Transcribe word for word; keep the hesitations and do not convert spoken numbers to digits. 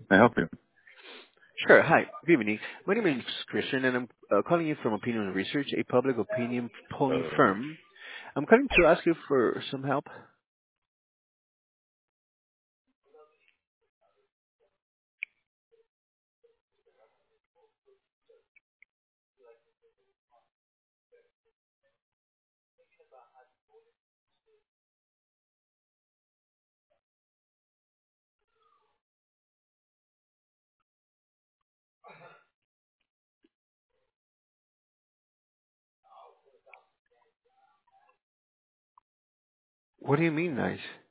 I help you. Sure. Hi. Good evening. My name is Christian, and I'm uh, calling you from Opinion Research, a public opinion polling firm. I'm calling to ask you for some help. What do you mean, nice?